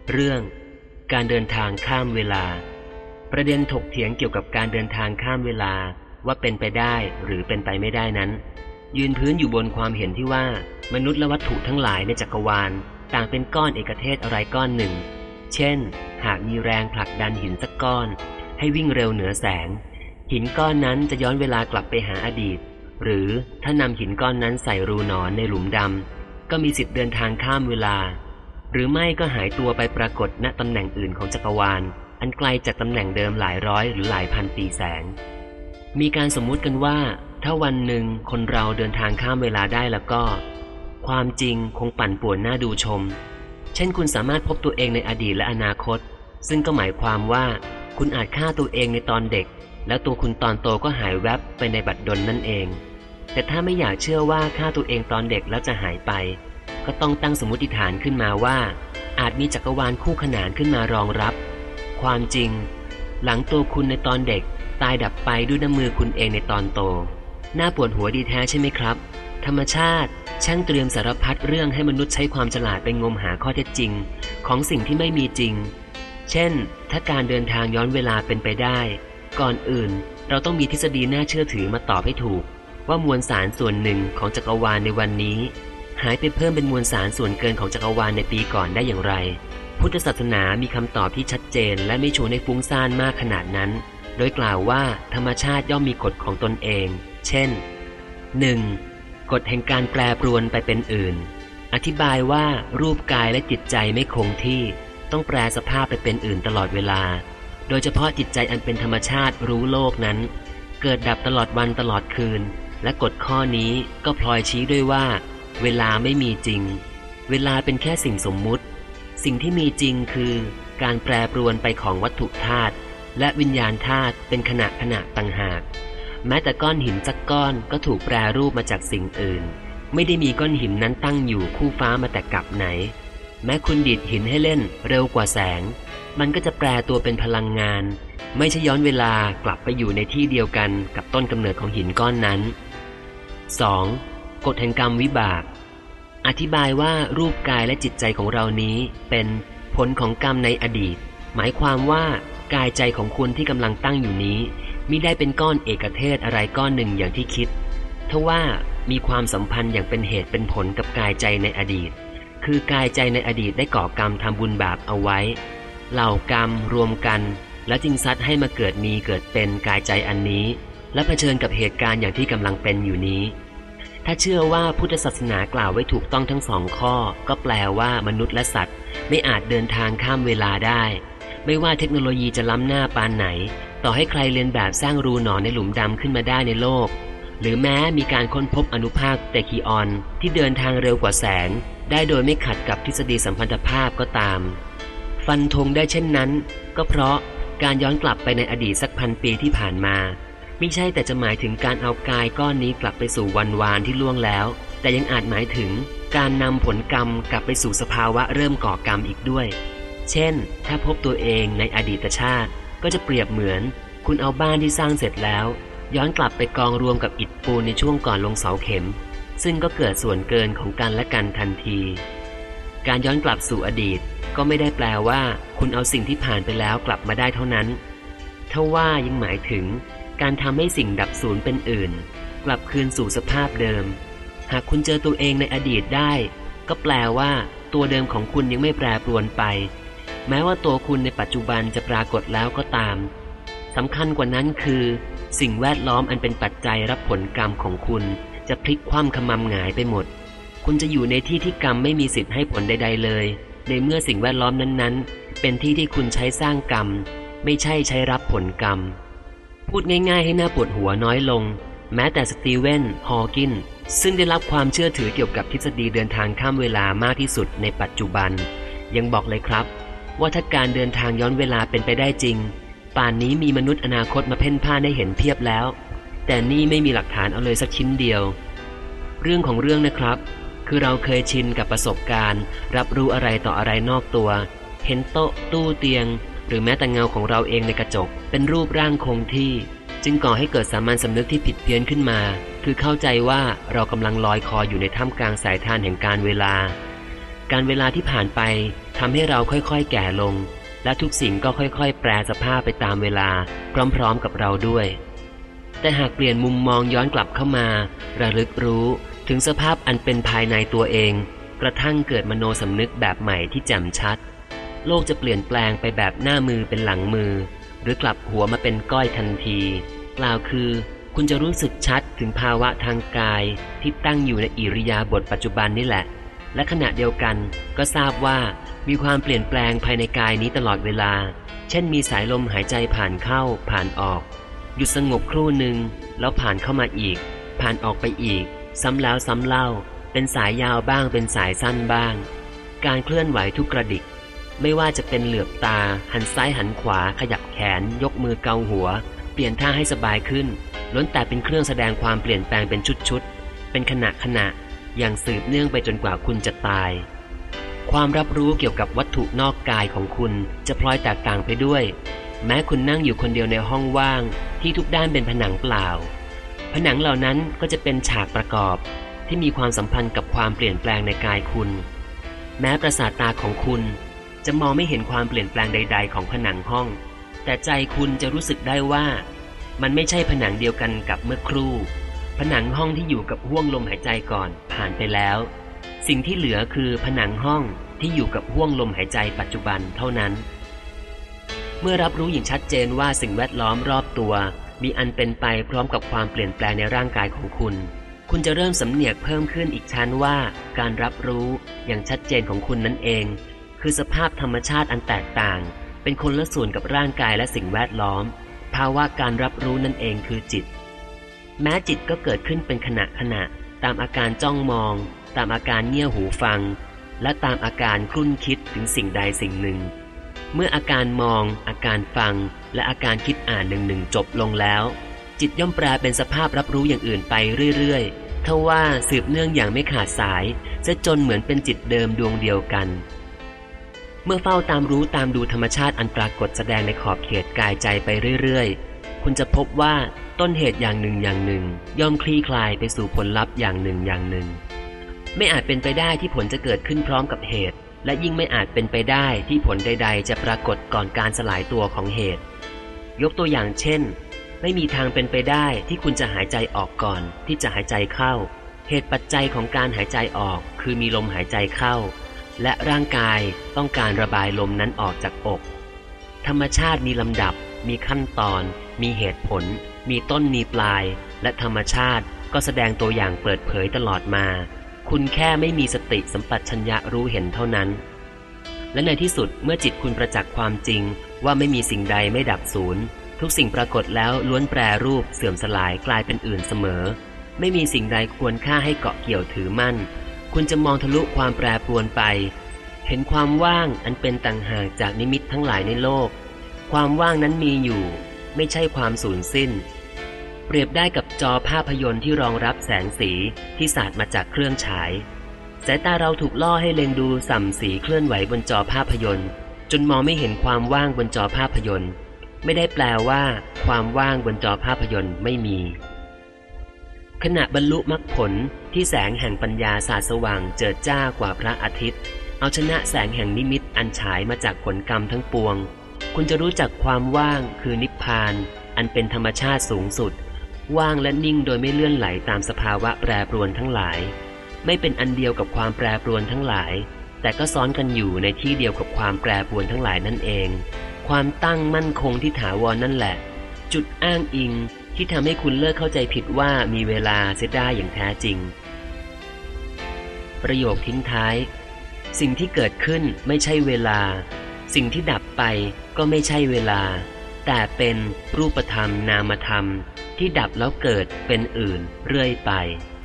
เรื่องการเดินทางข้ามเวลาประเด็นถกเถียงเกี่ยวกับการเดินทางข้ามเวลาว่าเป็นไปได้หรือเป็นไปไม่ได้นั้นยืนพื้นอยู่บนความเห็นที่ว่ามนุษย์และวัตถุทั้งหลายในจักรวาลต่างเป็นก้อนเอกเทศอะไรก้อนหนึ่งเช่นหากมีแรงผลักดันหินสักก้อนให้วิ่งเร็วเหนือแสงหินก้อนนั้นจะย้อนเวลากลับไปหาอดีตหรือถ้านำหินก้อนนั้นใส่รูหนอนในหลุมดำก็มีสิทธิ์เดินทางข้ามเวลาหรือไม่ก็หายตัวไปปรากฏณตำแหน่งอื่นของจักรวาลอันไกลจากตำแหน่งเดิมหลายร้อยหรือหลายพันปีแสงมีการสมมุติกันว่าถ้าวันหนึ่งคนเราเดินทางข้ามเวลาได้แล้วก็ความจริงคงปั่นป่วนน่าดูชมเช่นคุณสามารถพบตัวเองในอดีตและอนาคตซึ่งก็หมายความว่าคุณอาจฆ่าตัวเองในตอนเด็กแล้วตัวคุณตอนโตก็หายแวบไปในบัดดลนั่นเองแต่ถ้าไม่อยากเชื่อว่าฆ่าตัวเองตอนเด็กแล้วจะหายไปก็ต้องตั้งสมมติฐานขึ้นมาว่าอาจมีจักรวาลคู่ขนานขึ้นมารองรับความจริงหลังตัวคุณในตอนเด็กตายดับไปด้วยน้ำมือคุณเองในตอนโตน่าปวดหัวดีแท้ใช่ไหมครับธรรมชาติช่างเตรียมสารพัดเรื่องให้มนุษย์ใช้ความฉลาดไปงมหาข้อเท็จจริงของสิ่งที่ไม่มีจริงเช่นถ้าการเดินทางย้อนเวลาเป็นไปได้ก่อนอื่นเราต้องมีทฤษฎีน่าเชื่อถือมาตอบให้ถูกว่ามวลสารส่วนหนึ่งของจักรวาลในวันนี้หายไปเพิ่มเป็นมวลสารส่วนเกินของจักรวาลในปีก่อนได้อย่างไรพุทธศาสนามีคำตอบที่ชัดเจนและไม่ชวนให้ฟุ้งซ่านมากขนาดนั้นโดยกล่าวว่าธรรมชาติย่อมมีกฎของตนเองเช่น 1. กฎแห่งการแปรปรวนไปเป็นอื่นอธิบายว่ารูปกายและจิตใจไม่คงที่ต้องแปรสภาพไปเป็นอื่นตลอดเวลาโดยเฉพาะจิตใจอันเป็นธรรมชาติรู้โลกนั้นเกิดดับตลอดวันตลอดคืนและกฎข้อนี้ก็พลอยชี้ด้วยว่าเวลาไม่มีจริงเวลาเป็นแค่สิ่งสมมุติสิ่งที่มีจริงคือการแปรปรวนไปของวัตถุธาตุและวิญญาณธาตุเป็นขณะต่างหากแม้แต่ก้อนหินสักก้อนก็ถูกแปรรูปมาจากสิ่งอื่นไม่ได้มีก้อนหินนั้นตั้งอยู่คู่ฟ้ามาแต่กับไหนแม้คุณดีดหินให้เล่นเร็วกว่าแสงมันก็จะแปรตัวเป็นพลังงานไม่ใช่ย้อนเวลากลับไปอยู่ในที่เดียวกันกับต้นกำเนิดของหินก้อนนั้น 2. กฎแห่งกรรมวิบากอธิบายว่ารูปกายและจิตใจของเรานี้เป็นผลของกรรมในอดีตหมายความว่ากายใจของคุณที่กำลังตั้งอยู่นี้มิได้เป็นก้อนเอกเทศอะไรก้อนหนึ่งอย่างที่คิดทว่ามีความสัมพันธ์อย่างเป็นเหตุเป็นผลกับกายใจในอดีตคือกายใจในอดีตได้ก่อกรรมทำบุญบาปเอาไว้เหล่ากรรมรวมกันและจึงซัดให้มาเกิดมีเกิดเป็นกายใจอันนี้และเผชิญกับเหตุการณ์อย่างที่กำลังเป็นอยู่นี้ถ้าเชื่อว่าพุทธศาสนากล่าวไว้ถูกต้องทั้งสองข้อก็แปลว่ามนุษย์และสัตว์ไม่อาจเดินทางข้ามเวลาได้ไม่ว่าเทคโนโลยีจะล้ำหน้าปานไหนต่อให้ใครเรียนแบบสร้างรูหนอนในหลุมดำขึ้นมาได้ในโลกหรือแม้มีการค้นพบอนุภาคเตคิออนที่เดินทางเร็วกว่าแสงได้โดยไม่ขัดกับทฤษฎีสัมพันธภาพก็ตามฟันธงได้เช่นนั้นก็เพราะการย้อนกลับไปในอดีตสักพันปีที่ผ่านมาไม่ใช่แต่จะหมายถึงการเอากายก้อนนี้กลับไปสู่วันวานที่ล่วงแล้วแต่ยังอาจหมายถึงการนำผลกรรมกลับไปสู่สภาวะเริ่มก่อกรรมอีกด้วยเช่นถ้าพบตัวเองในอดีตชาติก็จะเปรียบเหมือนคุณเอาบ้านที่สร้างเสร็จแล้วย้อนกลับไปกองรวมกับอิฐปูนในช่วงก่อนลงเสาเข็มซึ่งก็เกิดส่วนเกินของกันและกันทันทีการย้อนกลับสู่อดีตก็ไม่ได้แปลว่าคุณเอาสิ่งที่ผ่านไปแล้วกลับมาได้เท่านั้นทว่ายังหมายถึงการทำให้สิ่งดับสูญเป็นอื่นกลับคืนสู่สภาพเดิมหากคุณเจอตัวเองในอดีตได้ก็แปลว่าตัวเดิมของคุณยังไม่แปรปรวนไปแม้ว่าตัวคุณในปัจจุบันจะปรากฏแล้วก็ตามสำคัญกว่านั้นคือสิ่งแวดล้อมอันเป็นปัจจัยรับผลกรรมของคุณจะพลิกคว่ำขมำหงายไปหมดคุณจะอยู่ในที่ที่กรรมไม่มีสิทธิ์ให้ผลใดๆเลยในเมื่อสิ่งแวดล้อมนั้นๆเป็นที่ที่คุณใช้สร้างกรรมไม่ใช่ใช้รับผลกรรมพูดง่ายๆให้หน้าปวดหัวน้อยลงแม้แต่สตีเวนฮอว์กินซึ่งได้รับความเชื่อถือเกี่ยวกับทฤษฎีเดินทางข้ามเวลามากที่สุดในปัจจุบันยังบอกเลยครับว่าถ้าการเดินทางย้อนเวลาเป็นไปได้จริงป่านนี้มีมนุษย์อนาคตมาเพ่นพ่านให้เห็นเพียบแล้วแต่นี่ไม่มีหลักฐานเอาเลยสักชิ้นเดียวเรื่องของเรื่องนะครับคือเราเคยชินกับประสบการณ์รับรู้อะไรต่ออะไรนอกตัวเห็นโต๊ะตู้เตียงหรือแม้แต่เงาของเราเองในกระจกเป็นรูปร่างคงที่จึงก่อให้เกิดสามัญสำนึกที่ผิดเพี้ยนขึ้นมาคือเข้าใจว่าเรากำลังลอยคออยู่ในท่ามกลางสายทานแห่งการเวลาที่ผ่านไปทำให้เราค่อยๆแก่ลงและทุกสิ่งก็ค่อยๆแปรสภาพไปตามเวลาพร้อมๆกับเราด้วยแต่หากเปลี่ยนมุมมองย้อนกลับเข้ามาระลึกรู้ถึงสภาพอันเป็นภายในตัวเองกระทั่งเกิดมโนสำนึกแบบใหม่ที่แจ่มชัดโลกจะเปลี่ยนแปลงไปแบบหน้ามือเป็นหลังมือหรือกลับหัวมาเป็นก้อยทันทีกล่าวคือคุณจะรู้สึกชัดถึงภาวะทางกายที่ตั้งอยู่ในอิริยาบถปัจจุบันนี่แหละและขณะเดียวกันก็ทราบว่ามีความเปลี่ยนแปลงภายในกายนี้ตลอดเวลาเช่นมีสายลมหายใจผ่านเข้าผ่านออกหยุดสงบครู่หนึ่งแล้วผ่านเข้ามาอีกผ่านออกไปอีกซ้ำแล้วซ้ำเล่าเป็นสายยาวบ้างเป็นสายสั้นบ้างการเคลื่อนไหวทุกกระดิกไม่ว่าจะเป็นเหลือบตาหันซ้ายหันขวาขยับแขนยกมือเกาหัวเปลี่ยนท่าให้สบายขึ้นล้วนแต่เป็นเครื่องแสดงความเปลี่ยนแปลงเป็นชุดๆเป็นขณะอย่างสืบเนื่องไปจนกว่าคุณจะตายความรับรู้เกี่ยวกับวัตถุนอกกายของคุณจะพลอยแตกต่างไปด้วยแม้คุณนั่งอยู่คนเดียวในห้องว่างที่ทุกด้านเป็นผนังเปล่าผนังเหล่านั้นก็จะเป็นฉากประกอบที่มีความสัมพันธ์กับความเปลี่ยนแปลงในกายคุณแม้ประสาทตาของคุณจะมองไม่เห็นความเปลี่ยนแปลงใดๆของผนังห้องแต่ใจคุณจะรู้สึกได้ว่ามันไม่ใช่ผนังเดียวกันกับเมื่อครู่ผนังห้องที่อยู่กับห้วงลมหายใจก่อนผ่านไปแล้วสิ่งที่เหลือคือผนังห้องที่อยู่กับห้วงลมหายใจปัจจุบันเท่านั้นเมื่อรับรู้อย่างชัดเจนว่าสิ่งแวดล้อมรอบตัวมีอันเป็นไปพร้อมกับความเปลี่ยนแปลงในร่างกายของคุณจะเริ่มสำเนียกเพิ่มขึ้นอีกชั้นว่าการรับรู้อย่างชัดเจนของคุณนั่นเองคือสภาพธรรมชาติอันแตกต่างเป็นคนละส่วนกับร่างกายและสิ่งแวดล้อมภาวะการรับรู้นั่นเองคือจิตแม้จิตก็เกิดขึ้นเป็นขณะตามอาการจ้องมองตามอาการเงี่ยหูฟังและตามอาการครุ่นคิดถึงสิ่งใดสิ่งหนึ่งเมื่ออาการมองอาการฟังและอาการคิดอ่านหนึ่งจบลงแล้วจิตย่อมแปลเป็นสภาพรับรู้อย่างอื่นไปเรื่อยๆทว่าสืบเนื่องอย่างไม่ขาดสายจะจนเหมือนเป็นจิตเดิมดวงเดียวกันเมื่อเฝ้าตามรู้ตามดูธรรมชาติอันปรากฏแสดงในขอบเขตกายใจไปเรื่อยๆคุณจะพบว่าต้นเหตุอย่างหนึ่งย่อมคลี่คลายไปสู่ผลลัพธ์อย่างหนึ่งไม่อาจเป็นไปได้ที่ผลจะเกิดขึ้นพร้อมกับเหตุและยิ่งไม่อาจเป็นไปได้ที่ผลใดๆจะปรากฏก่อนการสลายตัวของเหตุยกตัวอย่างเช่นไม่มีทางเป็นไปได้ที่คุณจะหายใจออกก่อนที่จะหายใจเข้าเหตุปัจจัยของการหายใจออกคือมีลมหายใจเข้าและร่างกายต้องการระบายลมนั้นออกจากอกธรรมชาติมีลำดับมีขั้นตอนมีเหตุผลมีต้นมีปลายและธรรมชาติก็แสดงตัวอย่างเปิดเผยตลอดมาคุณแค่ไม่มีสติสัมปชัญญะรู้เห็นเท่านั้นและในที่สุดเมื่อจิตคุณประจักษ์ความจริงว่าไม่มีสิ่งใดไม่ดับสูญทุกสิ่งปรากฏแล้วล้วนแปรรูปเสื่อมสลายกลายเป็นอื่นเสมอไม่มีสิ่งใดควรค่าให้เกาะเกี่ยวถือมั่นคุณจะมองทะลุความแปรปรวนไปเห็นความว่างอันเป็นต่างหากจากนิมิตทั้งหลายในโลกความว่างนั้นมีอยู่ไม่ใช่ความสูญสิ้นเปรียบได้กับจอภาพยนตร์ที่รองรับแสงสีที่สาดมาจากเครื่องฉายสายตาเราถูกล่อให้เล็งดูส่ำสีเคลื่อนไหวบนจอภาพยนตร์จนมองไม่เห็นความว่างบนจอภาพยนตร์ไม่ได้แปลว่าความว่างบนจอภาพยนตร์ไม่มีขณะบรรลุมรรคผลที่แสงแห่งปัญญาสาดสว่างเจิดจ้ากว่าพระอาทิตย์เอาชนะแสงแห่งนิมิตอันฉายมาจากผลกรรมทั้งปวงคุณจะรู้จักความว่างคือนิพพานอันเป็นธรรมชาติสูงสุดว่างและนิ่งโดยไม่เลื่อนไหลตามสภาวะแปรปรวนทั้งหลายไม่เป็นอันเดียวกับความแปรปรวนทั้งหลายแต่ก็ซ้อนกันอยู่ในที่เดียวกับความแปรปรวนทั้งหลายนั่นเองความตั้งมั่นคงที่ถาวรนั่นแหละจุดอ้างอิงที่ทำให้คุณเลิกเข้าใจผิดว่ามีเวลาเสียได้อย่างแท้จริงประโยคทิ้งท้ายสิ่งที่เกิดขึ้นไม่ใช่เวลาสิ่งที่ดับไปก็ไม่ใช่เวลาแต่เป็นรูปธรรมนามธรรมที่ดับแล้วเกิดเป็นอื่นเรื่อยไป